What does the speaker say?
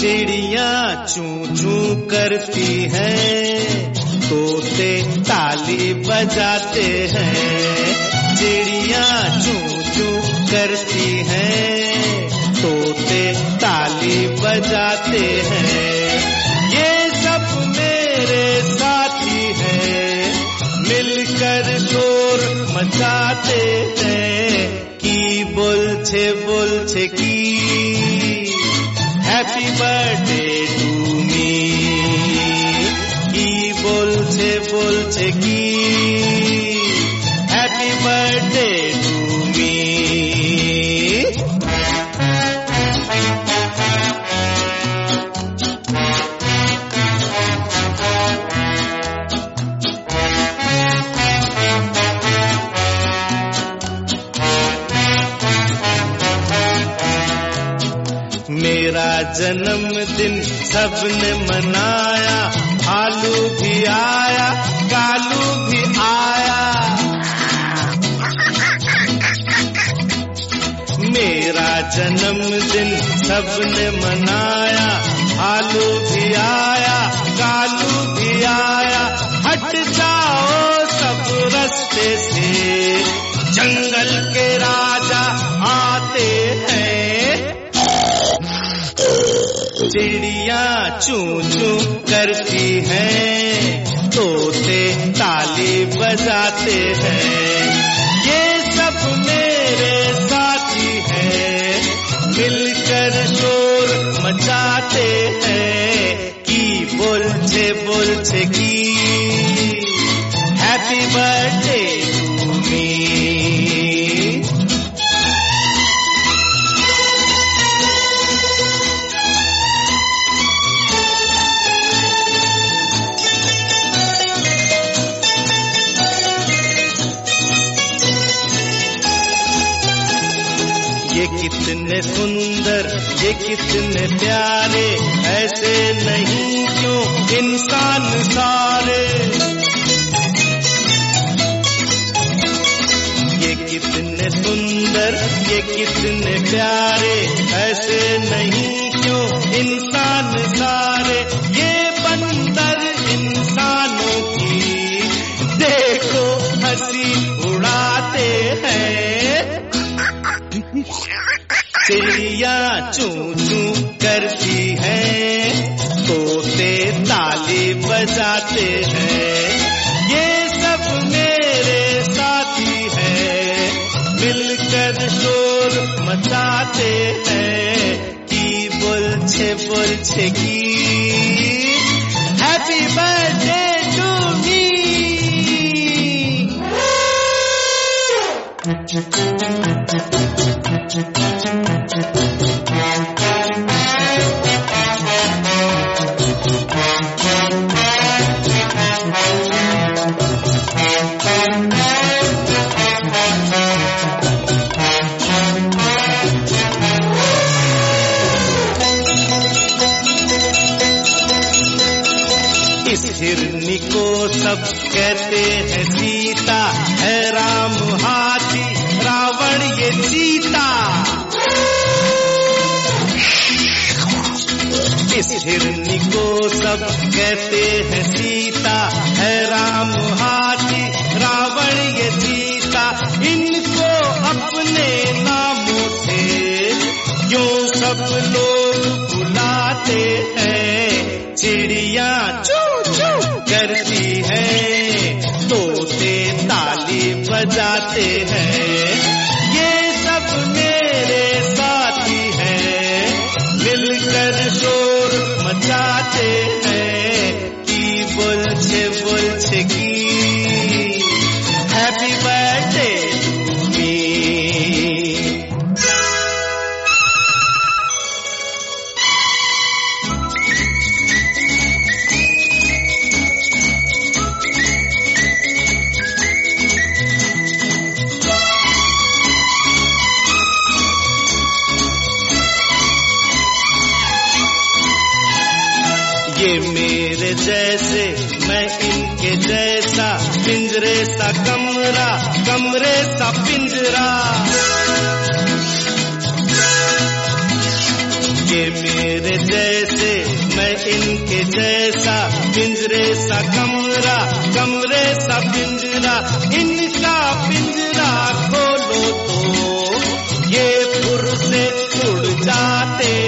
चिड़ियाँ चूं चूं करती हैं, तोते ताली बजाते हैं। चिड़ियाँ चूं चूं करती हैं, तोते ताली बजाते हैं। ये सब मेरे साथी हैं, मिलकर शोर मचाते हैं। की बोलछे की हैप्पी बर्थडे टू मी। की बोलछे की हैप्पी बर्थडे टू मी। मेरा जन्मदिन सबने मनाया, भालू भी आया, कालू भी आया। मेरा जन्मदिन सबने मनाया, भालू भी आया, कालू भी आया। हट जाओ सब रास्ते से, जंगल के राजा आते हैं। चिड़ियाँ चूं चूं करती हैं, तोते ताली बजाते हैं। ये सब मेरे साथी हैं, मिलकर शोर मचाते हैं। की बोलछे की हैप्पी बर्थडे टू मी। ये कितने सुंदर, ये कितने प्यारे, ऐसे नहीं क्यों इंसान सारे। ये कितने सुंदर, ये कितने प्यारे, ऐसे नहीं क्यों इंसान सारे। ये बंदर इंसानों की देखो हंसी उड़ाते हैं। चिड़ियाँ चूं चूं करती हैं, तोते ताली बजाते हैं। ये सब मेरे साथी हैं, मिलकर शोर मचाते हैं। की बोलछे की हैप्पी बर्थडे टू मी। इस हिरनी को सब कहते हैं सीता, है राम हाथी, रावण ये चीता। इस हिरनी को सब कहते हैं सीता, है राम हाथी, रावण ये चीता। इनको अपने नामों से क्यों सब लोग बुलाते हैं। चिड़ियाँ चूं चूं करती हैं, तोते ताली बजाते हैं। ये सब मेरे साथी हैं, मिलकर शोर मचाते हैं। की बोलछे की हैप्पी बर्थडे टू मी। ये मेरे जैसे, मैं इनके जैसा, पिंजरे सा कमरा, कमरे सा पिंजरा। ये मेरे जैसे मैं इनके जैसा, पिंजरे सा कमरा कमरे सा पिंजरा, इनका पिंजरा खोलो तो ये फुर से उड़ जाते